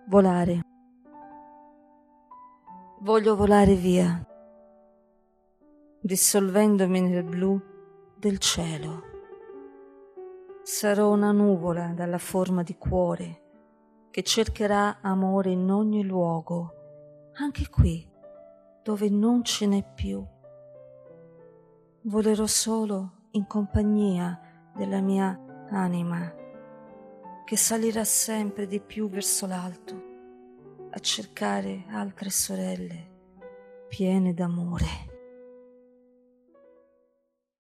Volare. Voglio volare via, dissolvendomi nel blu del cielo. Sarò una nuvola dalla forma di cuore che cercherà amore in ogni luogo, anche qui dove non ce n'è più. Volerò solo in compagnia della mia anima, che salirà sempre di più verso l'alto, a cercare altre sorelle piene d'amore.